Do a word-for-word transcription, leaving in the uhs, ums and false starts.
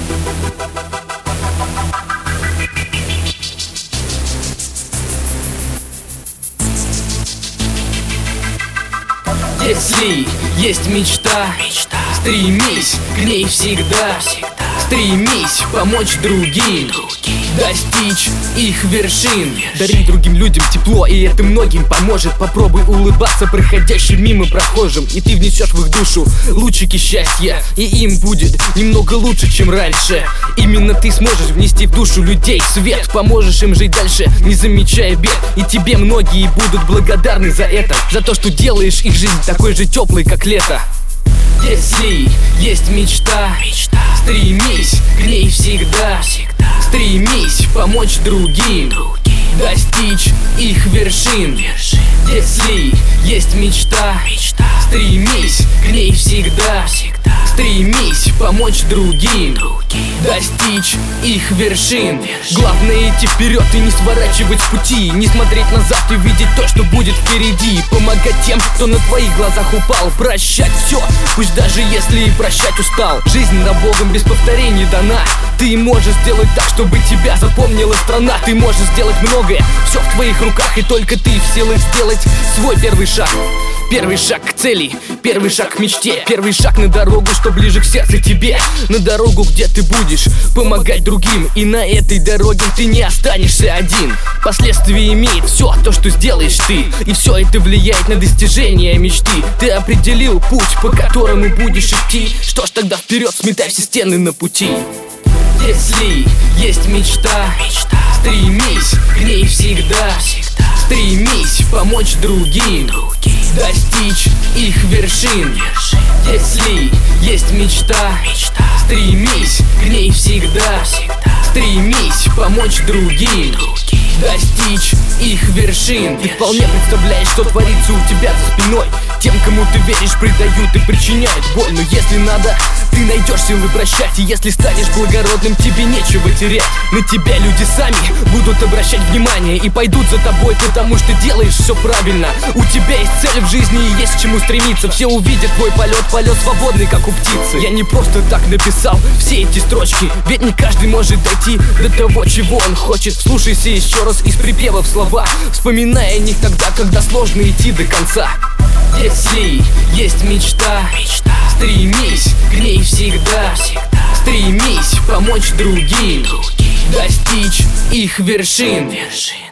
Если есть мечта, мечта, стремись к ней всегда, всегда. Стремись помочь другим, другим, достичь их вершин. Дари другим людям тепло, и это многим поможет. Попробуй улыбаться проходящим мимо прохожим, и ты внесешь в их душу лучики счастья, и им будет немного лучше, чем раньше. Именно ты сможешь внести в душу людей свет, поможешь им жить дальше, не замечая бед. И тебе многие будут благодарны за это, за то, что делаешь их жизнь такой же теплой, как лето. Если есть мечта, мечта, стремись к ней всегда, всегда. Стремись помочь другим, другим, достичь их вершин, вершин. Если есть мечта, мечта, стремись к ней всегда, всегда. Стремись помочь другим, другим, достичь их вершин, вершин. Главное идти вперед и не сворачивать с пути, не смотреть назад и видеть то, что будет впереди. Помогать тем, кто на твоих глазах упал, прощать все, пусть даже если и прощать устал. Жизнь на Богом без повторений дана. Ты можешь сделать так, чтобы тебя запомнила страна. Ты можешь сделать многое, все в твоих руках, и только ты в силах сделать свой первый шаг. Первый шаг к цели, первый шаг к мечте, первый шаг на дорогу, что ближе к сердцу тебе. На дорогу, где ты будешь помогать другим, и на этой дороге ты не останешься один. Последствия имеет все то, что сделаешь ты, и все это влияет на достижение мечты. Ты определил путь, по которому будешь идти. Что ж, тогда вперед, сметай все стены на пути. Если есть мечта, мечта, стремись к ней всегда, всегда. Стремись помочь другим, другим, достичь их вершин, вершин. Если есть мечта, мечта, стремись к ней всегда, всегда. Стремись помочь другим, другим, достичь их вершин. Ты вполне представляешь, что творится у тебя за спиной. Тем, кому ты веришь, предают и причиняют боль. Но если надо, ты найдешь силы прощать. И если станешь благородным, тебе нечего терять. На тебя люди сами будут обращать внимание и пойдут за тобой, потому что делаешь все правильно. У тебя есть цель в жизни и есть к чему стремиться. Все увидят твой полет, полет свободный, как у птицы. Я не просто так написал все эти строчки, ведь не каждый может дойти до того, чего он хочет. Вслушайся еще раз из припевов слова, вспоминая о них тогда, когда сложно идти до конца. Если есть мечта, мечта, стремись к ней всегда, всегда. Стремись помочь другим, другим, достичь их вершин, вершин.